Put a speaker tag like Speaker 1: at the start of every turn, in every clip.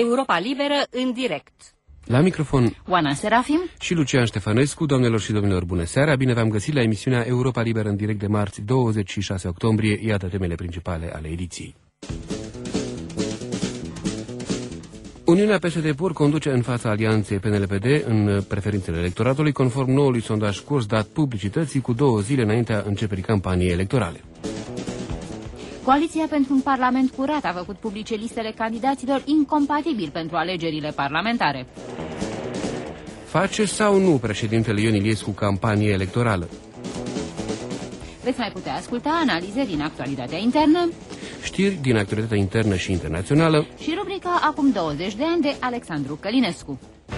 Speaker 1: Europa Liberă în direct.
Speaker 2: La microfon
Speaker 3: Oana Serafim
Speaker 2: și Lucian Ștefănescu. Doamnelor și domnilor, bună seara! Bine v-am găsit la emisiunea Europa Liberă în direct de marți 26 octombrie. Iată temele principale ale ediției. Uniunea PSD-PUR conduce în fața alianței PNL-PD în preferințele electoratului, conform noului sondaj Curs dat publicității cu 2 zile înaintea începerii campaniei electorale.
Speaker 3: Coaliția pentru un Parlament curat a făcut publice listele candidaților incompatibili pentru alegerile parlamentare.
Speaker 2: Face sau nu președintele Ion Iliescu campanie electorală?
Speaker 3: Veți mai putea asculta analize din actualitatea internă,
Speaker 2: știri din actualitatea internă și internațională
Speaker 3: și rubrica Acum 20 de ani de Alexandru Călinescu.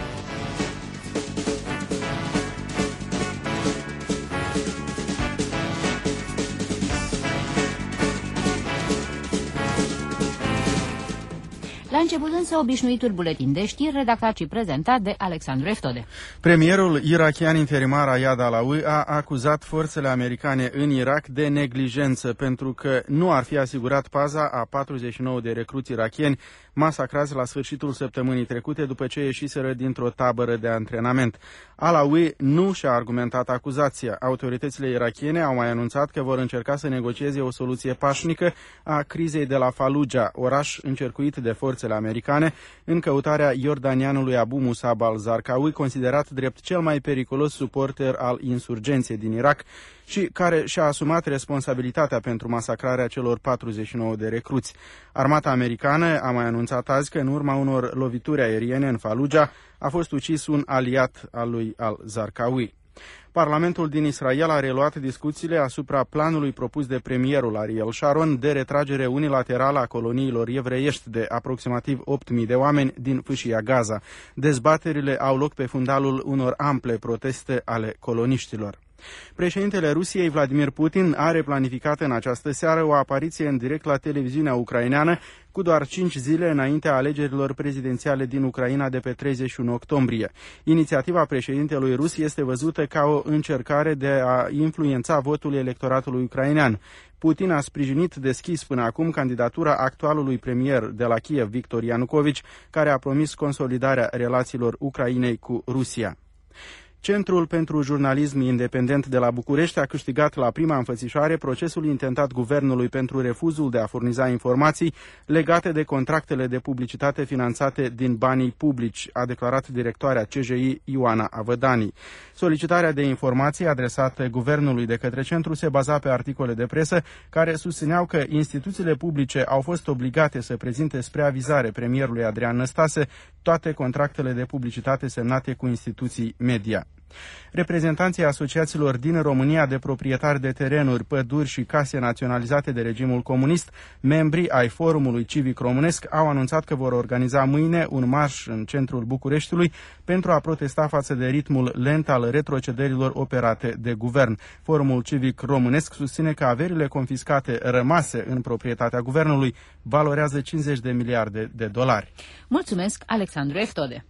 Speaker 3: La început însă obișnuitul buletin de știri redactat și prezentat de Alexandru Eftode.
Speaker 4: Premierul irakian interimar Ayad Alawi a acuzat forțele americane în Irak de neglijență pentru că nu ar fi asigurat paza a 49 de recruți irakieni masacrați la sfârșitul săptămânii trecute după ce ieșiseră dintr-o tabără de antrenament. Alawi nu și-a argumentat acuzația. Autoritățile irakiene au mai anunțat că vor încerca să negocieze o soluție pașnică a crizei de la Fallujah, oraș încercuit de forțele americane, în căutarea iordanianului Abu Musab al-Zarqawi, considerat drept cel mai periculos suporter al insurgenței din Irak și care și-a asumat responsabilitatea pentru masacrarea celor 49 de recruți. Armata americană a mai anunțat azi că în urma unor lovituri aeriene în Fallujah a fost ucis un aliat al lui al-Zarqawi. Parlamentul din Israel a reluat discuțiile asupra planului propus de premierul Ariel Sharon de retragere unilaterală a coloniilor evreiești de aproximativ 8.000 de oameni din fâșia Gaza. Dezbaterile au loc pe fundalul unor ample proteste ale coloniștilor. Președintele Rusiei, Vladimir Putin, are planificată în această seară o apariție în direct la televiziunea ucraineană cu doar 5 zile înaintea alegerilor prezidențiale din Ucraina de pe 31 octombrie. Inițiativa președintelui rus este văzută ca o încercare de a influența votul electoratului ucrainean. Putin a sprijinit deschis până acum candidatura actualului premier de la Kiev, Victor Ianukovici, care a promis consolidarea relațiilor Ucrainei cu Rusia. Centrul pentru Jurnalism Independent de la București a câștigat la prima înfățișare procesul intentat guvernului pentru refuzul de a furniza informații legate de contractele de publicitate finanțate din banii publici, a declarat directoarea CJI Ioana Avădani. Solicitarea de informații adresată guvernului de către centru se baza pe articole de presă care susțineau că instituțiile publice au fost obligate să prezinte spre avizare premierului Adrian Năstase toate contractele de publicitate semnate cu instituții media. Reprezentanții asociațiilor din România de proprietari de terenuri, păduri și case naționalizate de regimul comunist, membri ai Forumului Civic Românesc, au anunțat că vor organiza mâine un marș în centrul Bucureștiului pentru a protesta față de ritmul lent al retrocedărilor operate de guvern. Forumul Civic Românesc susține că averile confiscate rămase în proprietatea guvernului valorează 50 de miliarde de dolari.
Speaker 3: Mulțumesc, Alexandru Eftode.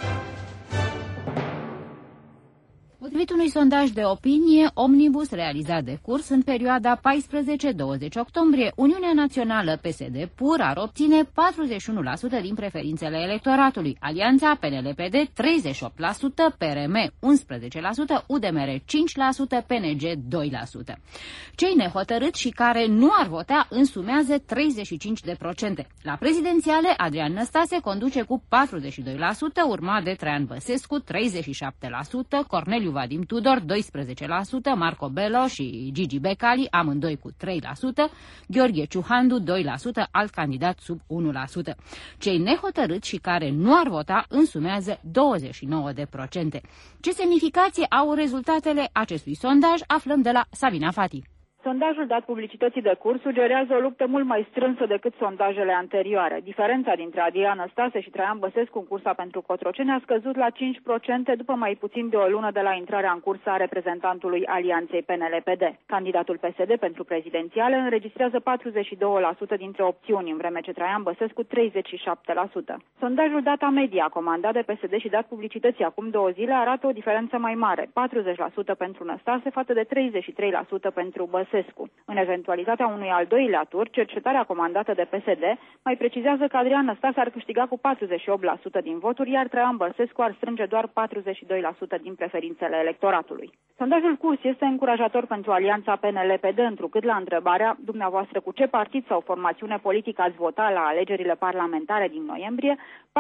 Speaker 3: Potrivit unui sondaj de opinie Omnibus realizat de Curs în perioada 14-20 octombrie, Uniunea Națională PSD-PUR ar obține 41% din preferințele electoratului, Alianța PNL-PD 38%, PRM 11%, UDMR 5%, PNG 2%. Cei nehotărâți și care nu ar vota însumează 35%. La prezidențiale, Adrian Năstase conduce cu 42%, urmat de Traian Băsescu 37%, Corneliu Vadim Tudor 12%, Marco Bello și Gigi Becali amândoi cu 3%, Gheorghe Ciuhandu 2%, alt candidat sub 1%. Cei nehotărâți și care nu ar vota însumează 29%. Ce semnificație au rezultatele acestui sondaj aflăm de la Sabina Fati.
Speaker 5: Sondajul dat publicității de Curs sugerează o luptă mult mai strânsă decât sondajele anterioare. Diferența dintre Adrian Năstase și Traian Băsescu în cursa pentru Cotroceni a scăzut la 5% după mai puțin de o lună de la intrarea în cursă a reprezentantului Alianței PNL-PD. Candidatul PSD pentru prezidențiale înregistrează 42% dintre opțiuni, în vreme ce Traian Băsescu 37%. Sondajul Data Media, comandat de PSD și dat publicității acum 2 zile, arată o diferență mai mare, 40% pentru Năstase față de 33% pentru Băsescu. Băsescu. În eventualitatea unui al doilea tur, cercetarea comandată de PSD mai precizează că Adrian Năstase ar câștiga cu 48% din voturi, iar Traian Băsescu ar strânge doar 42% din preferințele electoratului. Sondajul Curs este încurajator pentru alianța PNL-PD, întrucât la întrebarea dumneavoastră cu ce partid sau formațiune politică ați vota la alegerile parlamentare din noiembrie,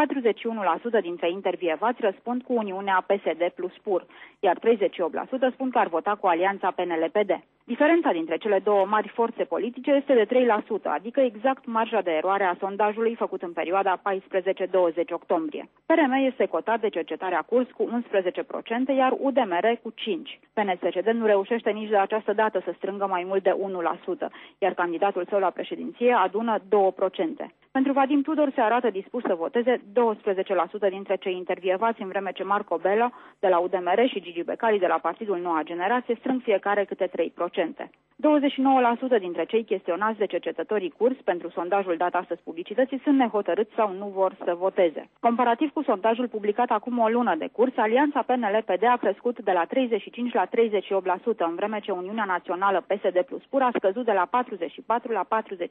Speaker 5: 41% dintre intervievați răspund cu Uniunea PSD plus PUR, iar 38% spun că ar vota cu alianța PNL-PD. Diferența dintre cele două mari forțe politice este de 3%, adică exact marja de eroare a sondajului făcut în perioada 14-20 octombrie. PRM este cotat de cercetarea Curs cu 11%, iar UDMR cu 5%. PNSCD nu reușește nici de această dată să strângă mai mult de 1%, iar candidatul său la președinție adună 2%. Pentru Vadim Tudor se arată dispus să voteze 12% dintre cei intervievați, în vreme ce Marco Bello de la UDMR și Gigi Becali de la Partidul Noua Generație strâng fiecare câte 3%. 29% dintre cei chestionați de cercetătorii Curs pentru sondajul dat astăzi publicității sunt nehotărâți sau nu vor să voteze. Comparativ cu sondajul publicat acum o lună de Curs, alianța PNL-PD a crescut de la 35 la 38%, în vreme ce Uniunea Națională PSD plus PUR a scăzut de la 44 la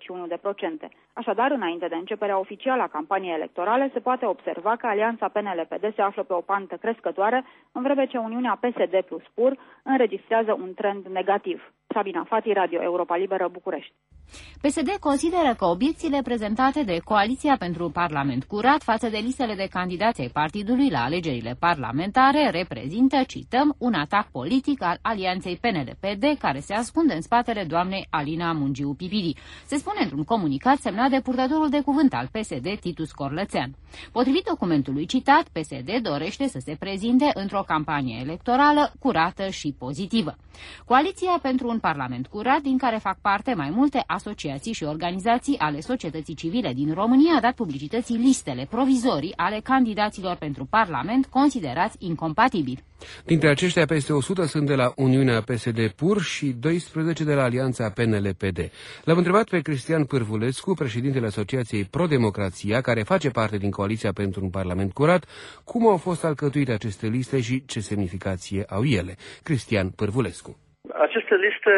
Speaker 5: 41%. Așadar, înainte de începerea oficială a campaniei electorale, se poate observa că alianța PNL-PD se află pe o pantă crescătoare, în vreme ce Uniunea PSD plus PUR înregistrează un trend negativ. Sabina Fati, Radio Europa Liberă, București.
Speaker 3: PSD consideră că obiecțiile prezentate de Coaliția pentru Parlament Curat față de listele de candidați ai partidului la alegerile parlamentare reprezintă, cităm, un atac politic al alianței PNL-PD care se ascunde în spatele doamnei Alina Mungiu Pipidi. Se spune într-un comunicat semnat de purtătorul de cuvânt al PSD, Titus Corlățean. Potrivit documentului citat, PSD dorește să se prezinte într-o campanie electorală curată și pozitivă. Coaliția pentru un Parlament Curat, din care fac parte mai multe asociații și organizații ale societății civile din România, a dat publicității listele provizorii ale candidaților pentru Parlament considerați incompatibili.
Speaker 2: Dintre aceștia, peste 100 sunt de la Uniunea PSD-PUR și 12 de la Alianța PNL-PD. L-am întrebat pe Cristian Pârvulescu, președintele Asociației Pro-Democrația, care face parte din Coaliția pentru un Parlament Curat, cum au fost alcătuite aceste liste și ce semnificație au ele. Cristian Pârvulescu.
Speaker 6: Aceste liste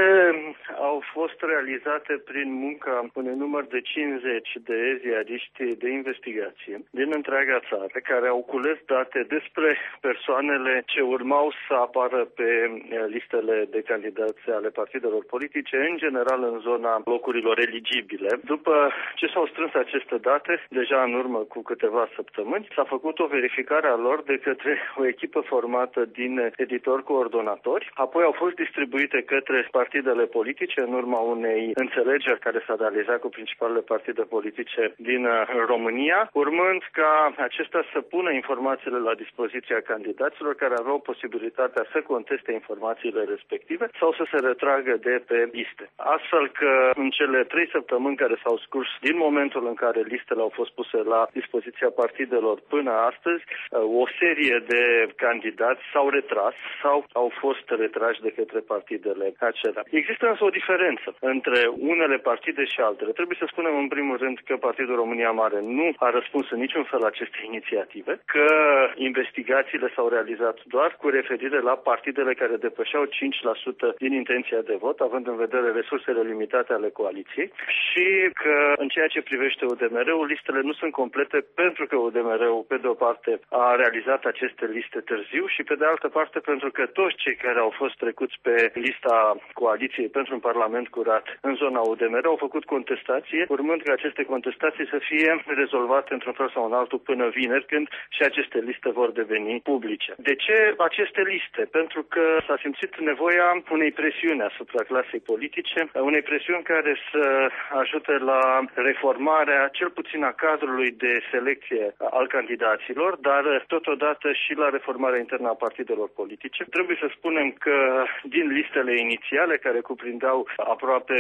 Speaker 6: au fost realizate prin munca unui număr de 50 de ziariști de investigație din întreaga țară, care au cules date despre persoanele ce urmau să apară pe listele de candidați ale partidelor politice, în general în zona locurilor eligibile. După ce s-au strâns aceste date, deja în urmă cu câteva săptămâni, s-a făcut o verificare a lor de către o echipă formată din editori coordonatori, apoi au fost distribuite către partidele politice în urma unei înțelegeri care s-a realizat cu principalele partide politice din România, urmând ca acestea să pună informațiile la dispoziția candidaților care aveau posibilitatea să conteste informațiile respective sau să se retragă de pe liste. Astfel că în cele 3 săptămâni care s-au scurs din momentul în care listele au fost puse la dispoziția partidelor până astăzi, o serie de candidați s-au retras sau au fost retrași de către partidele acelea. Există însă o diferență între unele partide și altele. Trebuie să spunem în primul rând că Partidul România Mare nu a răspuns în niciun fel aceste inițiative, că investigațiile s-au realizat doar cu referire la partidele care depășeau 5% din intenția de vot, având în vedere resursele limitate ale coaliției, și că în ceea ce privește UDMR-ul, listele nu sunt complete pentru că UDMR-ul, pe de o parte, a realizat aceste liste târziu și pe de altă parte pentru că toți cei care au fost trecuți pe lista coaliției pentru un Parlament Curat în zona UDMR au făcut contestație, urmând ca aceste contestații să fie rezolvate într-un fel sau în altul până vineri, când și aceste liste vor deveni publice. De ce aceste liste? Pentru că s-a simțit nevoia unei presiuni asupra clasei politice, unei presiuni care să ajute la reformarea, cel puțin a cadrului de selecție al candidaților, dar totodată și la reformarea internă a partidelor politice. Trebuie să spunem că din listele inițiale, care cuprindeau aproape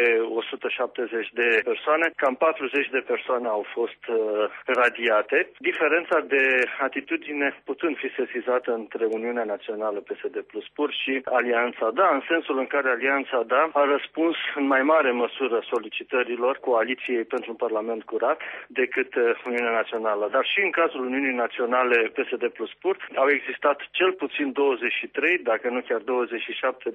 Speaker 6: 170 de persoane, cam 40 de persoane au fost radiate. Diferența de atitudine putând fi sesizată între Uniunea Națională PSD plus PUR și Alianța Da, în sensul în care Alianța Da a răspuns în mai mare măsură solicitărilor Coaliției pentru un Parlament Curat decât Uniunea Națională. Dar și în cazul Uniunii Naționale PSD plus PUR au existat cel puțin 23, dacă nu chiar 27 de persoane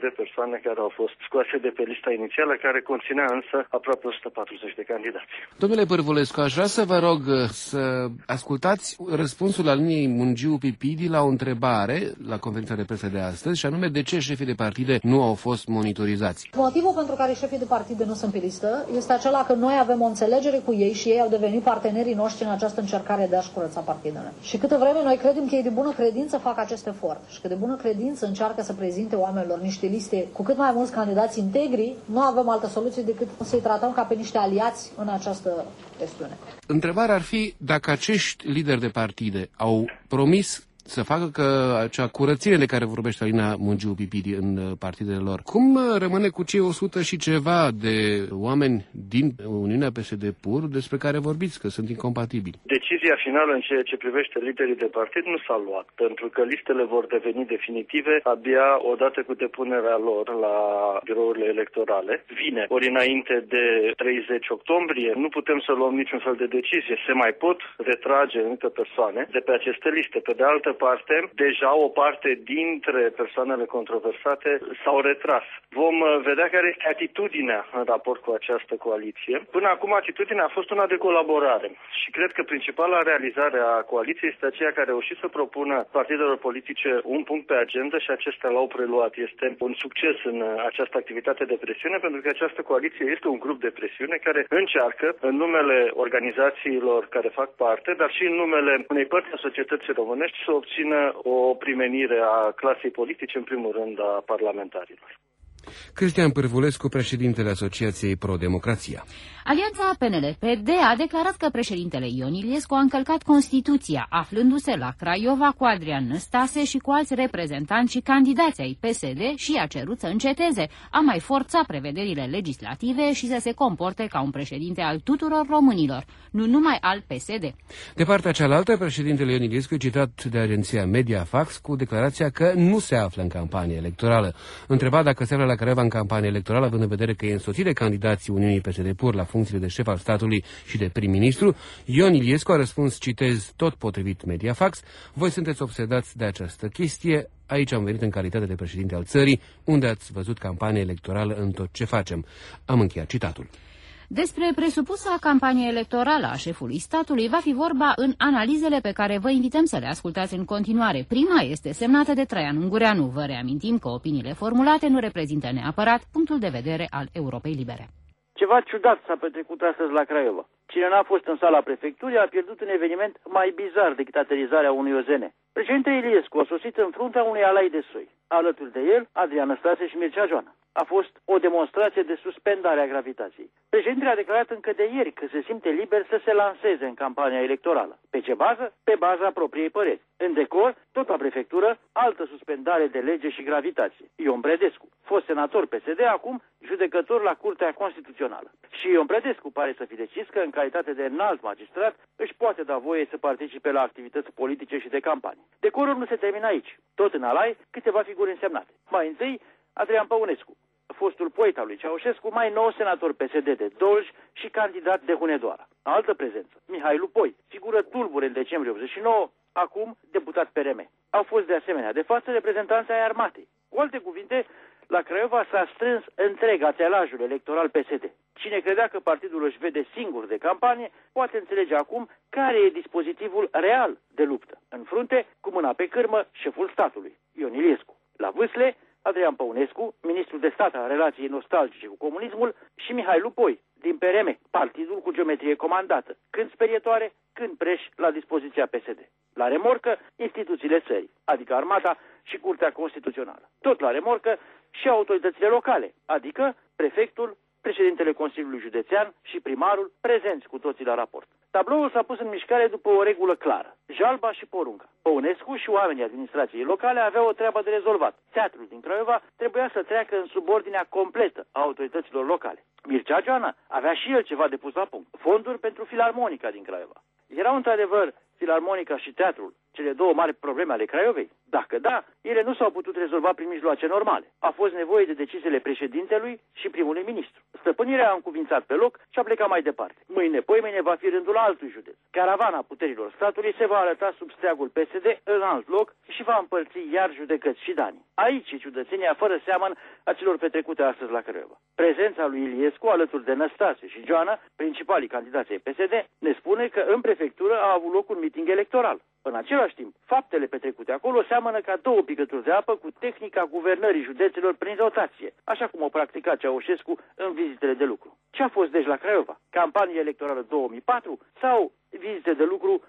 Speaker 6: persoane care au fost scoase de pe lista inițială, care conținea însă aproape 140 de candidați.
Speaker 2: Domnule Pârvulescu, aș vrea să vă rog să ascultați răspunsul al liniei Mungiu Pipidi la o întrebare la conferința de presă de astăzi, și anume de ce șefii de partide nu au fost monitorizați.
Speaker 7: Motivul pentru care șefii de partide nu sunt pe listă este acela că noi avem o înțelegere cu ei și ei au devenit partenerii noștri în această încercare de a-și curăța partidele. Și câtă vreme noi credem că ei de bună credință fac acest efort și că de bună credință încearcă să prezinte oamenilor niște liste cu cât mai mulți candidați integri, nu avem altă soluție decât să-i tratăm ca pe niște aliați în această chestiune.
Speaker 2: Întrebarea ar fi dacă acești lideri de partide au promis să facă că acea curățire de care vorbește Alina Mungiu Pipidi în partidele lor. Cum rămâne cu cei 100 și ceva de oameni din Uniunea PSD-PUR despre care vorbiți, că sunt incompatibili?
Speaker 6: Decizia finală în ceea ce privește liderii de partid nu s-a luat, pentru că listele vor deveni definitive abia odată cu depunerea lor la birourile electorale. Vine, ori înainte de 30 octombrie, nu putem să luăm niciun fel de decizie. Se mai pot retrage anumite persoane de pe aceste liste. Pe de altă parte, deja o parte dintre persoanele controversate s-au retras. Vom vedea care este atitudinea în raport cu această coaliție. Până acum atitudinea a fost una de colaborare și cred că principala realizare a coaliției este aceea care a reușit să propună partidelor politice un punct pe agenda și acestea l-au preluat. Este un succes în această activitate de presiune, pentru că această coaliție este un grup de presiune care încearcă în numele organizațiilor care fac parte, dar și în numele unei părți a societății românești să obțină o primenire a clasei politice, în primul rând a parlamentarilor.
Speaker 2: Cristian Pârvulescu, președintele Asociației Pro-Democrația.
Speaker 3: Alianța PNL-PD a declarat că președintele Ion Iliescu a încălcat Constituția, aflându-se la Craiova cu Adrian Năstase și cu alți reprezentanți și candidați ai PSD și a cerut să înceteze, a mai forța prevederile legislative și să se comporte ca un președinte al tuturor românilor, nu numai al PSD.
Speaker 2: De partea cealaltă, președintele Ion Iliescu e citat de agenția Mediafax cu declarația că nu se află în campanie electorală. Întrebat dacă se află la Craiova în campanie electorală, având în vedere că e însoțit de candidații Uniunii PSD-PUR la funcțiile de șef al statului și de prim-ministru, Ion Iliescu a răspuns, citez, tot potrivit Mediafax: voi sunteți obsedați de această chestie, aici am venit în calitate de președinte al țării, unde ați văzut campanie electorală în tot ce facem. Am încheiat citatul.
Speaker 3: Despre presupusa campanie electorală a șefului statului va fi vorba în analizele pe care vă invităm să le ascultați în continuare. Prima este semnată de Traian Ungureanu. Vă reamintim că opiniile formulate nu reprezintă neapărat punctul de vedere al Europei Libere.
Speaker 8: Ceva ciudat s-a petrecut astăzi la Craiova. Cine n-a fost în sala prefecturii a pierdut un eveniment mai bizar decât aterizarea unui OZN. Președintele Iliescu a sosit în fruntea unui alai de soi. Alături de el, Adrian Năstase și Mircea Joana. A fost o demonstrație de suspendare a gravitației. Președintele a declarat încă de ieri că se simte liber să se lanseze în campania electorală. Pe ce bază? Pe baza propriei păreri. În decor, tot la prefectură, altă suspendare de lege și gravitație. Ion Bredescu, fost senator PSD, acum judecător la Curtea Constituțională. Și Ion Bredescu pare să fi decis că, în calitate de înalt magistrat, își poate da voie să participe la activități politice și de campanie. Decorul nu se termină aici. Tot în alai, câteva figuri însemnate. Mai întâi, Adrian Păunescu, fostul poet al lui Ceaușescu, mai nou senator PSD de Dolj și candidat de Hunedoara. Altă prezență, Mihai Lupoi, figură tulbure în decembrie 89, acum deputat PRM. Au fost de asemenea de față reprezentanții ai armatei. Cu alte cuvinte, la Craiova s-a strâns întreg atelajul electoral PSD. Cine credea că partidul își vede singur de campanie, poate înțelege acum care e dispozitivul real de luptă. În frunte, cu mâna pe cârmă, șeful statului, Ion Iliescu. La vâsle, Adrian Păunescu, ministrul de stat al relației nostalgice cu comunismul, și Mihai Lupoi, din PRM, partidul cu geometrie comandată, când sperietoare, când preș la dispoziția PSD. La remorcă, instituțiile țării, adică armata și Curtea Constituțională. Tot la remorcă și autoritățile locale, adică prefectul, președintele Consiliului Județean și primarul, prezenți cu toții la raport. Tabloul s-a pus în mișcare după o regulă clară: jalba și porunca. Păunescu și oamenii administrației locale aveau o treabă de rezolvat. Teatrul din Craiova trebuia să treacă în subordinea completă a autorităților locale. Mircea Joana avea și el ceva de pus la punct: fonduri pentru filarmonica din Craiova. Erau într-adevăr filarmonica și teatrul cele două mari probleme ale Craiovei? Dacă da, ele nu s-au putut rezolva prin mijloace normale. A fost nevoie de deciziile președintelui și primului ministru. Stăpânirea a încuvințat pe loc și a plecat mai departe. Mâine, poimâine va fi rândul la altul județ. Caravana puterilor statului se va arăta sub steagul PSD în alt loc și va împărți iar judecăți și dani. Aici e ciudățenia fără seamăn a celor petrecute astăzi la Craiova. Prezența lui Iliescu alături de Năstase și Joana, principalii candidați ai PSD, ne spune că în prefectură a avut loc un miting electoral. În același timp, faptele petrecute acolo seamănă ca două picături de apă cu tehnica guvernării județelor prin rotație, așa cum o practica Ceaușescu în vizitele de lucru. Ce a fost deci la Craiova? Campanie electorală 2004 sau vizite de lucru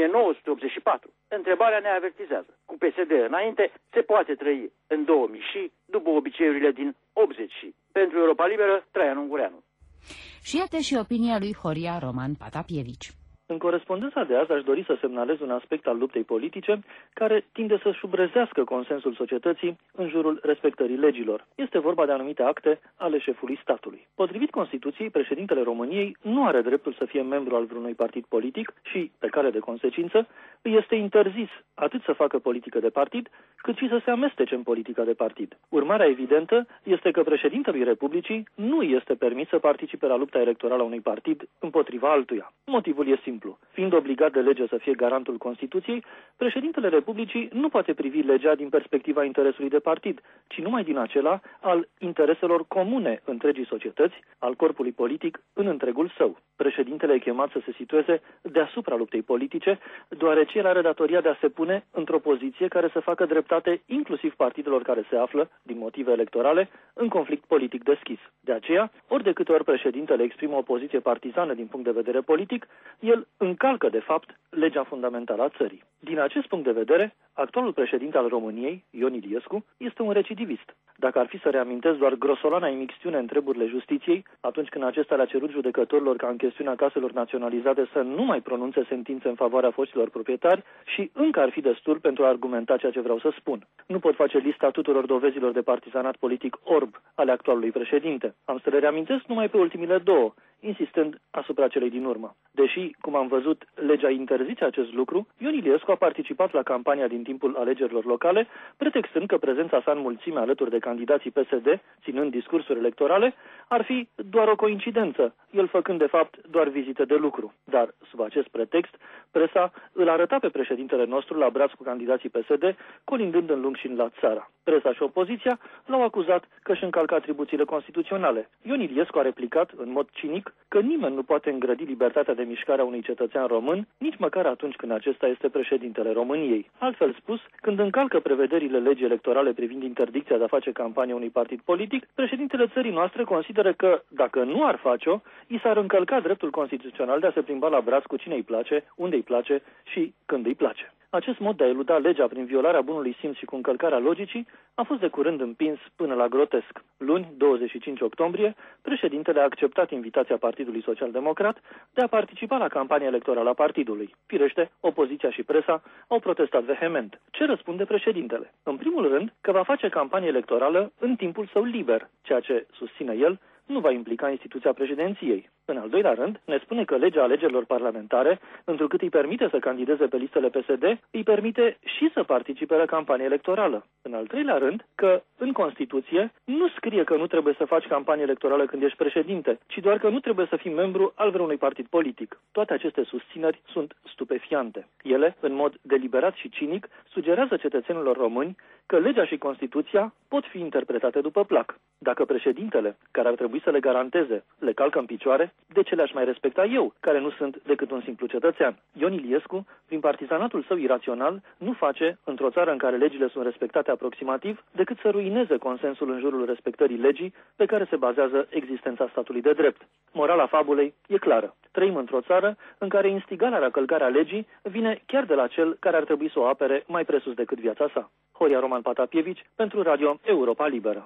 Speaker 8: 1984? Întrebarea ne avertizează. Cu PSD înainte se poate trăi în 2000 și după obiceiurile din 80 și. Pentru Europa Liberă, Traian Ungureanu.
Speaker 3: Și iată și opinia lui Horia Roman Patapievici.
Speaker 9: În corespondența de azi aș dori să semnalez un aspect al luptei politice care tinde să șubrezească consensul societății în jurul respectării legilor. Este vorba de anumite acte ale șefului statului. Potrivit Constituției, președintele României nu are dreptul să fie membru al vreunui partid politic și, pe cale de consecință, îi este interzis atât să facă politică de partid, cât și să se amestece în politica de partid. Urmarea evidentă este că președintelui Republicii nu este permis să participe la lupta electorală a unui partid împotriva altuia. Motivul este simplu. Fiind obligat de lege să fie garantul Constituției, președintele Republicii nu poate privi legea din perspectiva interesului de partid, ci numai din acela al intereselor comune întregii societăți, al corpului politic în întregul său. Președintele e chemat să se situeze deasupra luptei politice, deoarece el are datoria de a se pune într-o poziție care să facă dreptate inclusiv partidelor care se află, din motive electorale, în conflict politic deschis. De aceea, ori de câte ori președintele exprimă o poziție partizană din punct de vedere politic, el încalcă, de fapt, legea fundamentală a țării. Din acest punct de vedere, actualul președinte al României, Ion Iliescu, este un recidivist. Dacă ar fi să reamintesc doar grosolana imixtiune în treburile justiției, atunci când acesta le-a cerut judecătorilor ca în chestiunea caselor naționalizate să nu mai pronunțe sentințe în favoarea foștilor proprietari și încă ar fi destul pentru a argumenta ceea ce vreau să spun. Nu pot face lista tuturor dovezilor de partizanat politic orb ale actualului președinte. Am să le reamintesc numai pe ultimile două, insistând asupra celei din urmă. Deși, cum am văzut, legea interzice acest lucru, Ion Iliescu a participat la campania din timpul alegerilor locale, pretextând că prezența sa în mulțime alături de candidații PSD, ținând discursuri electorale, ar fi doar o coincidență, el făcând de fapt doar vizite de lucru. Dar, sub acest pretext, presa îl arăta pe președintele nostru la braț cu candidații PSD, colindând în lung și în lat țara. Presa și opoziția l-au acuzat că își încalcă atribuțiile constituționale. Ion Iliescu a replicat, în mod cinic, că nimeni nu poate îngrădi libertatea de mișcare a unui cetățean român, nici măcar atunci când acesta este președintele României. Altfel spus, când încalcă prevederile legii electorale privind interdicția de a face campanie unui partid politic, președintele țării noastre consideră că, dacă nu ar face-o, i s-ar încălca dreptul constituțional de a se plimba la braț cu cine îi place, unde îi place și când îi place. Acest mod de a eluda legea prin violarea bunului simț și cu încălcarea logicii a fost de curând împins până la grotesc. Luni, 25 octombrie, președintele a acceptat invitația Partidului Social-Democrat de a participa la campania electorală a partidului. Firește, opoziția și presa au protestat vehement. Ce răspunde președintele? În primul rând, că va face campanie electorală în timpul său liber, ceea ce, susține el, nu va implica instituția președinției. În al doilea rând, ne spune că legea alegerilor parlamentare, întrucât îi permite să candideze pe listele PSD, îi permite și să participe la campanie electorală. În al treilea rând, că în Constituție nu scrie că nu trebuie să faci campanie electorală când ești președinte, ci doar că nu trebuie să fii membru al vreunui partid politic. Toate aceste susțineri sunt stupefiante. Ele, în mod deliberat și cinic, sugerează cetățenilor români că legea și Constituția pot fi interpretate după plac. Dacă președintele, care ar trebui să le garanteze, le calcă în picioare, de ce le-aș mai respecta eu, care nu sunt decât un simplu cetățean? Ion Iliescu, prin partizanatul său irațional, nu face, într-o țară în care legile sunt respectate aproximativ, decât să ruineze consensul în jurul respectării legii pe care se bazează existența statului de drept. Morala fabulei e clară. Trăim într-o țară în care instigarea la călcarea legii vine chiar de la cel care ar trebui să o apere mai presus decât viața sa. Horia Roman Patapievici, pentru Radio Europa Liberă.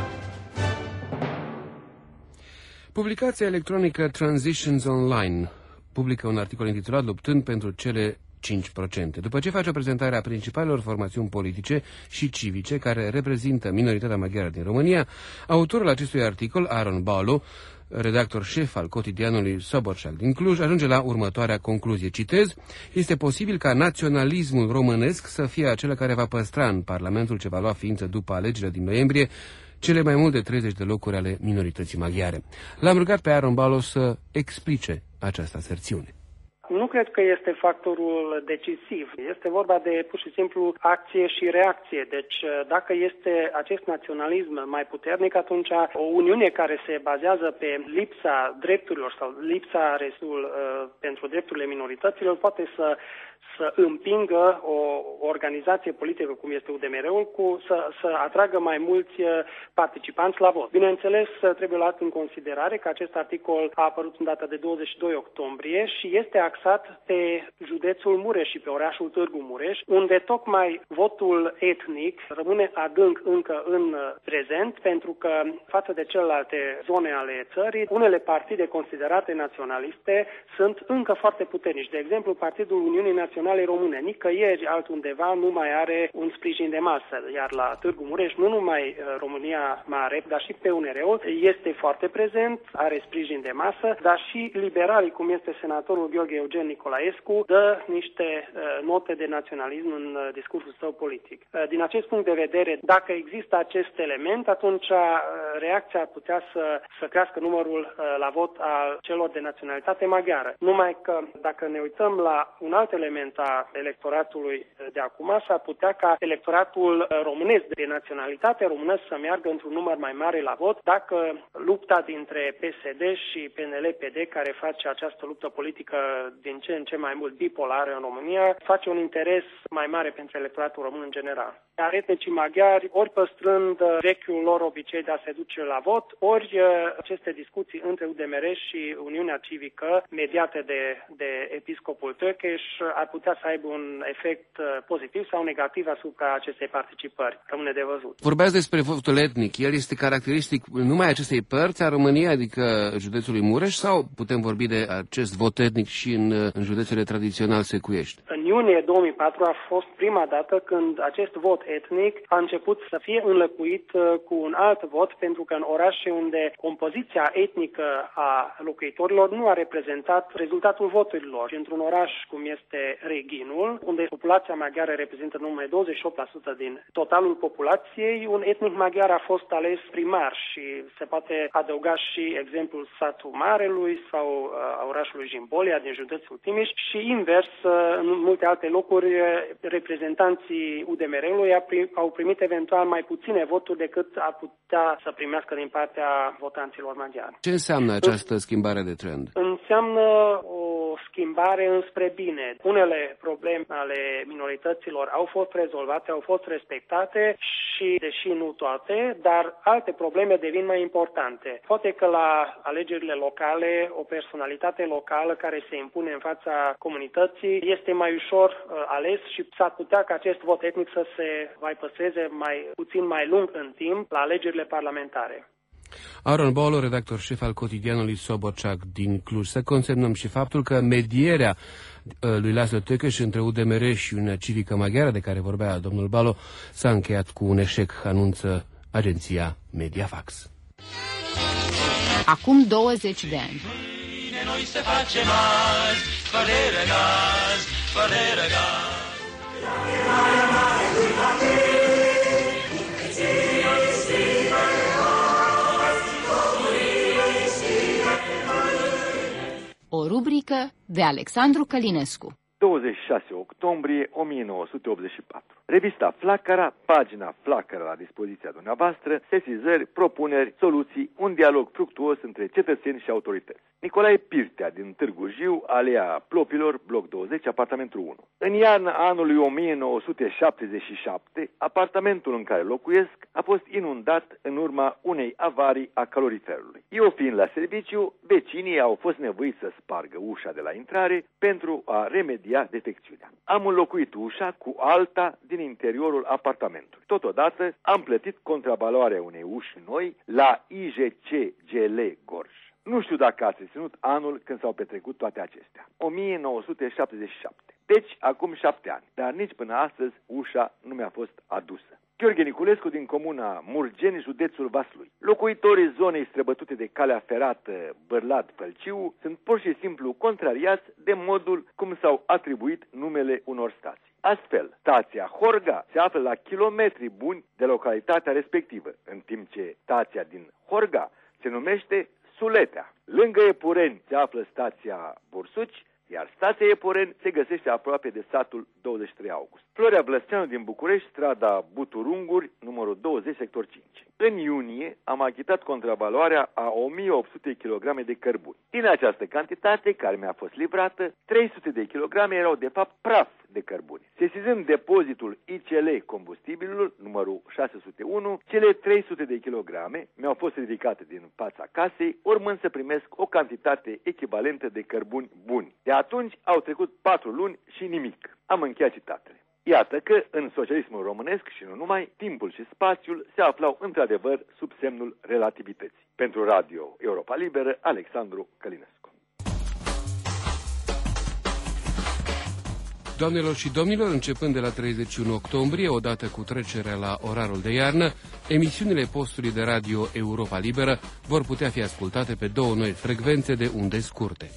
Speaker 2: Publicația electronică Transitions Online publică un articol intitulat Luptând pentru cele 5%. După ce face o prezentare a principalelor formațiuni politice și civice care reprezintă minoritatea maghiară din România, autorul acestui articol, Aaron Baulu, redactor șef al cotidianului Soborșac din Cluj, ajunge la următoarea concluzie. Citez: este posibil ca naționalismul românesc să fie acela care va păstra în Parlamentul ce va lua ființă după alegerile din noiembrie cele mai mult de 30 de locuri ale minorității maghiare. L-am rugat pe Aaron Balogh să explice această aserțiune.
Speaker 10: Nu cred că este factorul decisiv. Este vorba de pur și simplu acție și reacție. Deci dacă este acest naționalism mai puternic, atunci o uniune care se bazează pe lipsa drepturilor sau lipsa restul pentru drepturile minorităților poate să împingă o organizație politică cum este UDMR-ul să atragă mai mulți participanți la vot. Bineînțeles, trebuie luat în considerare că acest articol a apărut în data de 22 octombrie și este axat pe județul Mureș și pe orașul Târgu Mureș, unde tocmai votul etnic rămâne adânc încă în prezent, pentru că față de celelalte zone ale țării, unele partide considerate naționaliste sunt încă foarte puternici. De exemplu, Partidul Uniunii Naționale Române, nicăieri altundeva nu mai are un sprijin de masă, iar la Târgu Mureș nu numai România Mare, dar și PNR-ul este foarte prezent, are sprijin de masă, dar și liberalii, cum este senatorul Gheorghe Eugen Nicolaescu, dă niște note de naționalism în discursul său politic. Din acest punct de vedere, dacă există acest element, atunci reacția ar putea să crească numărul la vot al celor de naționalitate maghiară. Numai că dacă ne uităm la un alt element a electoratului de acum, s-ar putea ca electoratul românesc de naționalitate română să meargă într-un număr mai mare la vot dacă lupta dintre PSD și PNL-PD, care face această luptă politică din ce în ce mai mult bipolară în România, face un interes mai mare pentru electoratul român în general. Iar etnicii maghiari, ori păstrând vechiul lor obicei de a se duce la vot, ori aceste discuții între UDMR și Uniunea Civică, mediate de episcopul Tökes, ar putea să aibă un efect pozitiv sau negativ asupra acestei participări. Rămâne de văzut.
Speaker 2: Vorbeați despre votul etnic. El este caracteristic numai acestei părți a României, adică județului Mureș, sau putem vorbi de acest vot etnic și în județele tradițional secuiești?
Speaker 10: În iunie 2004 a fost prima dată când acest vot etnic a început să fie înlocuit cu un alt vot, pentru că în orașe unde compoziția etnică a locuitorilor nu a reprezentat rezultatul voturilor. Într-un oraș cum este Reghinul, unde populația maghiară reprezintă numai 28% din totalul populației, un etnic maghiar a fost ales primar și se poate adăuga și exemplul Satu Marelui sau a orașului Jimbolia din județul Timiș și invers, în multe alte locuri, reprezentanții UDMR-ului au primit eventual mai puține voturi decât ar putea să primească din partea votanților maghiari.
Speaker 2: Ce înseamnă această schimbare de trend?
Speaker 10: Înseamnă o schimbare înspre bine. Unele probleme ale minorităților au fost rezolvate, au fost respectate și, deși nu toate, dar alte probleme devin mai importante. Poate că la alegerile locale, o personalitate locală care se impune în fața comunității este mai ușor ales și s-ar putea ca acest vot etnic să se mai păstreze puțin mai lung în timp la alegerile parlamentare.
Speaker 2: Aaron Balogh, redactor șef al cotidianului Soborșac din Cluj. Să consemnăm și faptul că medierea lui Laszlo Tökes între UDMR și Uniunea Civică Maghiară, de care vorbea domnul Balogh, s-a încheiat cu un eșec, anunță agenția Mediafax.
Speaker 3: Acum 20 de ani.
Speaker 11: Noi se facem azi, fără gaz, fără gaz.
Speaker 3: O rubrică de Alexandru Călinescu.
Speaker 12: 26 octombrie 1984. Revista Flacăra, pagina Flacăra la dispoziția dumneavoastră, sesizări, propuneri, soluții, un dialog fructuos între cetățeni și autorități. Nicolae Pirtea din Târgu Jiu, alea Plopilor, bloc 20, apartamentul 1. În iarna anului 1977, apartamentul în care locuiesc a fost inundat în urma unei avarii a caloriferului. Eu fiind la serviciu, vecinii au fost nevoiți să spargă ușa de la intrare pentru a remedia defecțiunea. Am înlocuit ușa cu alta din interiorul apartamentului. Totodată am plătit contravaloarea unei uși noi la IJC GL Gorj. Nu știu dacă ați reținut anul când s-au petrecut toate acestea. 1977. Deci, acum 7 ani. Dar nici până astăzi ușa nu mi-a fost adusă. Gheorghe Niculescu din comuna Murgeni, județul Vaslui. Locuitorii zonei străbătute de calea ferată Bârlad-Fălciu sunt pur și simplu contrariați de modul cum s-au atribuit numele unor stații. Astfel, stația Horga se află la kilometri buni de localitatea respectivă, în timp ce stația din Horga se numește Suletea. Lângă Epureni se află stația Bursuci, iar stația Epureni se găsește aproape de satul 23 August. Florea Blăsteanu din București, strada Buturunguri, numărul 20, sector 5. În iunie am achitat contravaloarea a 1800 kg de cărbuni. Din această cantitate care mi-a fost livrată, 300 de kilograme erau de fapt praf de cărbuni. Sesizând depozitul ICL combustibilul, numărul 601, cele 300 de kilograme mi-au fost ridicate din fața casei, urmând să primesc o cantitate echivalentă de cărbuni buni. De atunci au trecut 4 luni și nimic. Am încheiat citatele. Iată că în socialismul românesc și nu numai, timpul și spațiul se aflau într-adevăr sub semnul relativității. Pentru Radio Europa Liberă, Alexandru Călinescu.
Speaker 2: Doamnelor și domnilor, începând de la 31 octombrie, odată cu trecerea la orarul de iarnă, emisiunile postului de Radio Europa Liberă vor putea fi ascultate pe 2 noi frecvențe de unde scurte.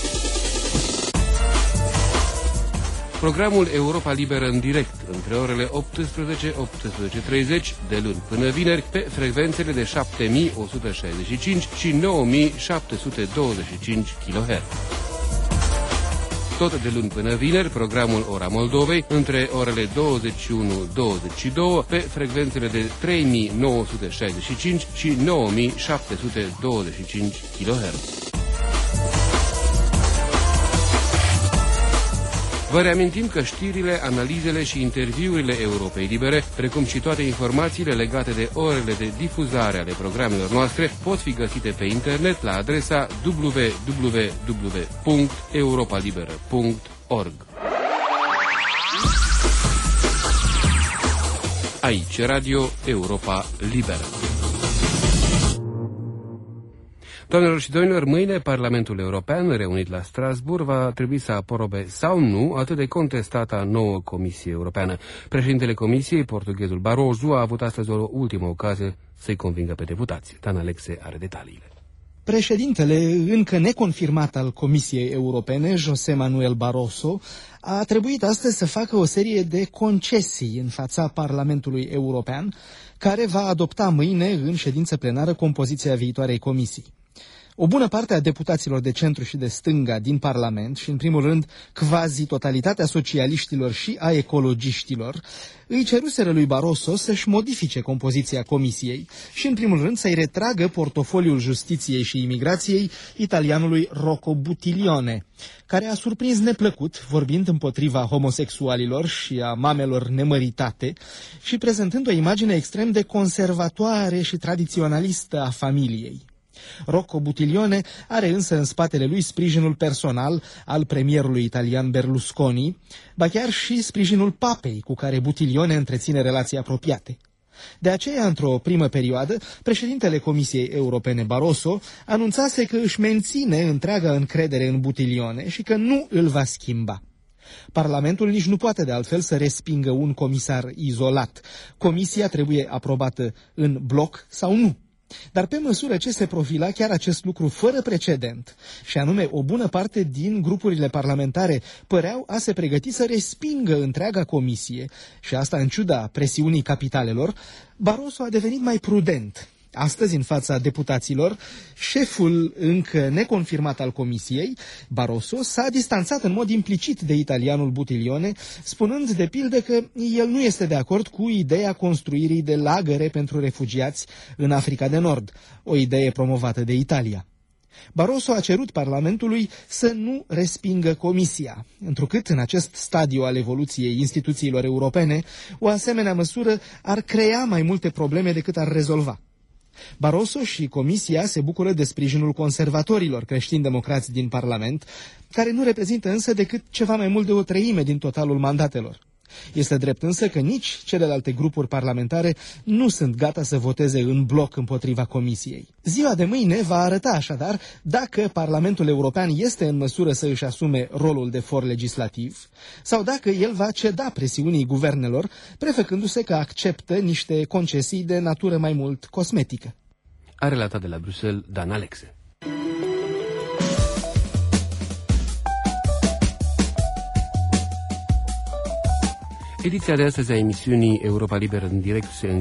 Speaker 2: Programul Europa Liberă în direct, între orele 18-18:30, de luni până vineri, pe frecvențele de 7165 și 9725 kHz. Tot de luni până vineri, programul Ora Moldovei, între orele 21-22, pe frecvențele de 3965 și 9725 kHz. Vă reamintim că știrile, analizele și interviurile Europei Libere, precum și toate informațiile legate de orele de difuzare ale programelor noastre, pot fi găsite pe internet la adresa www.europalibera.org. Aici Radio Europa Liberă. Doamnelor și domnilor, mâine Parlamentul European, reunit la Strasbourg, va trebui să aprobe sau nu atât de contestata nouă Comisie Europeană. Președintele Comisiei, portughezul Barroso, a avut astăzi o ultimă ocazie să-i convingă pe deputați. Dan Alexe are detaliile.
Speaker 13: Președintele încă neconfirmat al Comisiei Europene, José Manuel Barroso, a trebuit astăzi să facă o serie de concesii în fața Parlamentului European, care va adopta mâine în ședință plenară compoziția viitoarei comisii. O bună parte a deputaților de centru și de stânga din Parlament și, în primul rând, quasi totalitatea socialiștilor și a ecologiștilor, îi ceruseră lui Barroso să-și modifice compoziția comisiei și, în primul rând, să-i retragă portofoliul justiției și imigrației italianului Rocco Buttiglione, care a surprins neplăcut, vorbind împotriva homosexualilor și a mamelor nemăritate și prezentând o imagine extrem de conservatoare și tradiționalistă a familiei. Rocco Buttiglione are însă în spatele lui sprijinul personal al premierului italian Berlusconi, ba chiar și sprijinul papei, cu care Buttiglione întreține relații apropiate. De aceea, într-o primă perioadă, președintele Comisiei Europene Barroso anunțase că își menține întreaga încredere în Buttiglione și că nu îl va schimba. Parlamentul nici nu poate de altfel să respingă un comisar izolat. Comisia trebuie aprobată în bloc sau nu. Dar pe măsură ce se profila chiar acest lucru fără precedent, și anume o bună parte din grupurile parlamentare păreau a se pregăti să respingă întreaga comisie, și asta în ciuda presiunii capitalelor, Barroso a devenit mai prudent. Astăzi, în fața deputaților, șeful încă neconfirmat al comisiei, Barroso, s-a distanțat în mod implicit de italianul Buttiglione, spunând de pildă că el nu este de acord cu ideea construirii de lagăre pentru refugiați în Africa de Nord, o idee promovată de Italia. Barroso a cerut Parlamentului să nu respingă Comisia, întrucât în acest stadiu al evoluției instituțiilor europene, o asemenea măsură ar crea mai multe probleme decât ar rezolva. Barroso și Comisia se bucură de sprijinul conservatorilor creștini-democrați din Parlament, care nu reprezintă însă decât ceva mai mult de o treime din totalul mandatelor. Este drept însă că nici celelalte grupuri parlamentare nu sunt gata să voteze în bloc împotriva Comisiei. Ziua de mâine va arăta așadar dacă Parlamentul European este în măsură să își asume rolul de for legislativ sau dacă el va ceda presiunii guvernelor, prefăcându-se că acceptă niște concesii de natură mai mult cosmetică.
Speaker 2: A relatat de la Bruxelles Dan Alexe. Ediția de astăzi a emisiunii Europa Liberă în direct se